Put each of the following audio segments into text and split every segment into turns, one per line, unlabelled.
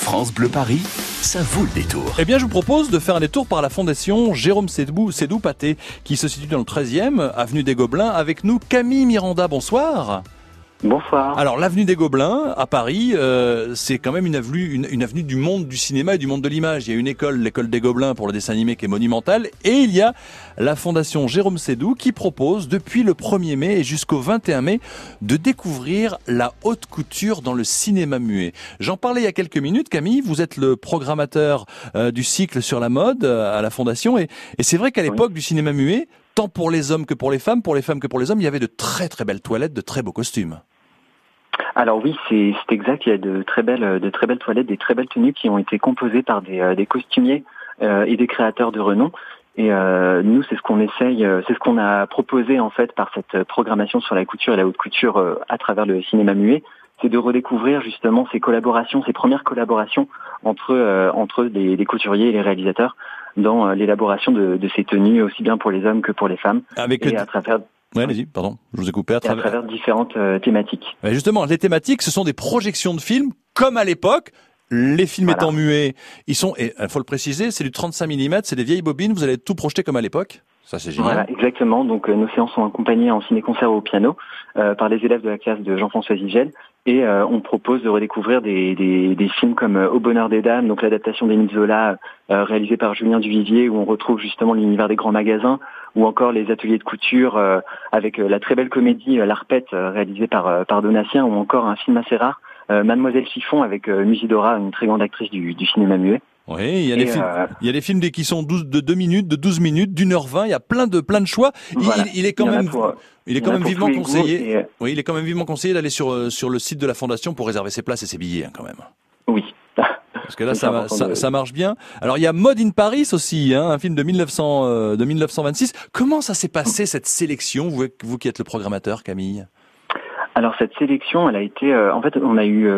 France Bleu Paris, ça vaut le détour.
Eh bien, je vous propose de faire un détour par la fondation Jérôme Sédou-Pathé, qui se situe dans le 13e, avenue des Gobelins. Avec nous, Camille Miranda, bonsoir.
Bonsoir.
Alors, l'avenue des Gobelins, à Paris, c'est quand même une avenue du monde du cinéma et du monde de l'image. Il y a une école, l'école des Gobelins pour le dessin animé qui est monumentale. Et il y a la fondation Jérôme Sédou qui propose, depuis le 1er mai et jusqu'au 21 mai, de découvrir la haute couture dans le cinéma muet. J'en parlais il y a quelques minutes, Camille. Vous êtes le programmateur du cycle sur la mode à la fondation. Et c'est vrai qu'à l'époque du cinéma muet, tant pour les hommes que pour les femmes que pour les hommes, il y avait de très très belles toilettes, de très beaux costumes.
Alors oui, c'est exact. Il y a de très belles toilettes, des très belles tenues qui ont été composées par des costumiers et des créateurs de renom. Et nous, c'est ce qu'on essaye, c'est ce qu'on a proposé en fait par cette programmation sur la couture et la haute couture à travers le cinéma muet, c'est de redécouvrir justement ces premières collaborations entre les couturiers et les réalisateurs dans l'élaboration de ces tenues, aussi bien pour les hommes que pour les femmes. À travers...
Ouais, allez-y, pardon, je vous ai coupé.
À travers différentes thématiques.
Mais justement, les thématiques, ce sont des projections de films, comme à l'époque. Les films étant muets, il faut le préciser, c'est du 35 mm, c'est des vieilles bobines, vous allez tout projeter comme à l'époque. Ça, c'est génial.
Voilà, exactement. Donc, nos séances sont accompagnées en ciné-concert au piano par les élèves de la classe de Jean-François Zigel. Et on propose de redécouvrir des films comme Au bonheur des dames, donc l'adaptation d'Émile Zola réalisée par Julien Duvivier, où on retrouve justement l'univers des grands magasins, ou encore les ateliers de couture avec la très belle comédie L'Arpette réalisée par Donatien, ou encore un film assez rare, Mademoiselle Chiffon avec Musidora, une très grande actrice du cinéma muet.
Oui, il y a des films qui sont de 2 minutes, de 12 minutes, d'1h20, il y a plein de choix. Voilà. Il est quand même vivement conseillé. Oui, il est quand même vivement conseillé d'aller sur le site de la fondation pour réserver ses places et ses billets quand même.
Oui.
Parce que là, ça marche bien. Alors, il y a Mode in Paris aussi, un film de 1926. Comment ça s'est passé, cette sélection, vous qui êtes le programmateur, Camille?
Alors cette sélection, elle a été, en fait, on a eu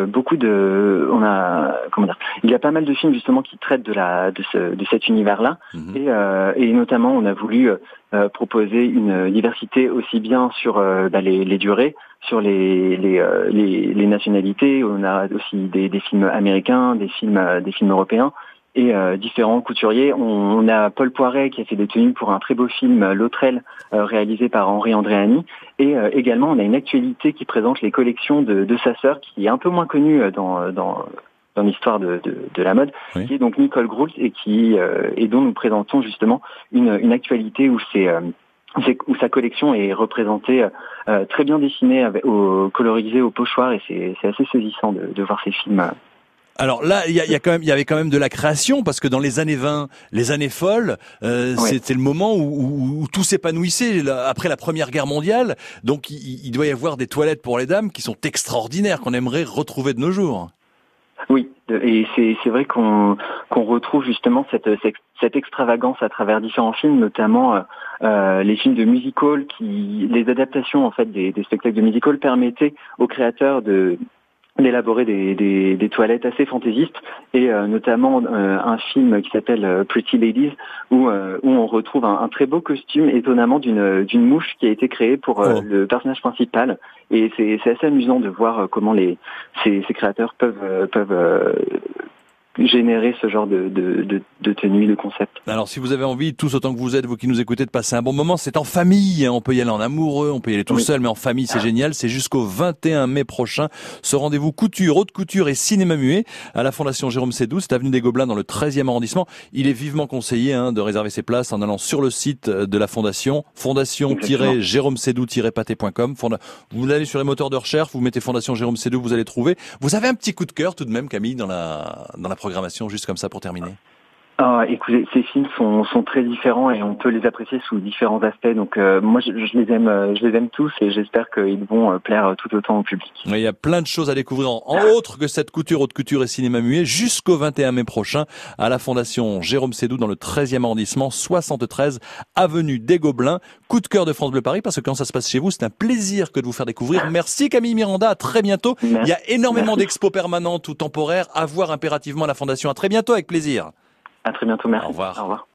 il y a pas mal de films justement qui traitent de cet univers-là, et notamment on a voulu proposer une diversité aussi bien sur les durées, sur les nationalités. On a aussi des films américains, des films européens. Et différents couturiers. On a Paul Poiret qui a fait des tenues pour un très beau film L'Autrelle réalisé par Henri Andréani, et également on a une actualité qui présente les collections de sa sœur, qui est un peu moins connue dans l'histoire de la mode, qui est donc Nicole Groult, et dont nous présentons justement une actualité où sa collection est représentée très bien dessinée, colorisée au pochoir, et c'est assez saisissant de voir ces films.
Alors là, il y avait quand même de la création, parce que dans les années 20, les années folles, c'était le moment où tout s'épanouissait après la Première Guerre mondiale. Donc il doit y avoir des toilettes pour les dames qui sont extraordinaires, qu'on aimerait retrouver de nos jours.
Oui, et c'est vrai qu'on retrouve justement cette extravagance à travers différents films, notamment les films de music-hall, les adaptations en fait des spectacles de music-hall permettaient aux créateurs d'élaborer des toilettes assez fantaisistes, et notamment un film qui s'appelle Pretty Ladies, où on retrouve un très beau costume étonnamment d'une mouche qui a été créée pour le personnage principal, et c'est assez amusant de voir comment ces créateurs peuvent générer ce genre de tenue, de concept.
Alors si vous avez envie, tous autant que vous êtes, vous qui nous écoutez, de passer un bon moment, c'est en famille, on peut y aller en amoureux, on peut y aller tout seul, mais en famille c'est génial. C'est jusqu'au 21 mai prochain, ce rendez-vous couture, haute couture et cinéma muet à la fondation Jérôme Sédou, c'est avenue des Gobelins dans le 13e arrondissement. Il est vivement conseillé de réserver ses places en allant sur le site de la fondation, fondation-jérômesédou-pathé.com. Vous allez sur les moteurs de recherche, vous mettez Fondation Jérôme Sédou, vous allez trouver. Vous avez un petit coup de cœur tout de même, Camille, dans la programmation, juste comme ça pour terminer?
Écoutez, ces films sont très différents et on peut les apprécier sous différents aspects. Donc moi, je les aime tous, et j'espère qu'ils vont plaire tout autant au public.
Il y a plein de choses à découvrir en autre que cette couture, haute couture et cinéma muet jusqu'au 21 mai prochain à la fondation Jérôme Sédou dans le 13e arrondissement, 73 avenue des Gobelins. Coup de cœur de France Bleu Paris, parce que quand ça se passe chez vous, c'est un plaisir que de vous faire découvrir. Merci Camille Miranda, à très bientôt. Il y a énormément d'expos permanentes ou temporaires à voir impérativement à la fondation. À très bientôt, avec plaisir.
À très bientôt, merci.
Au revoir.
Au revoir.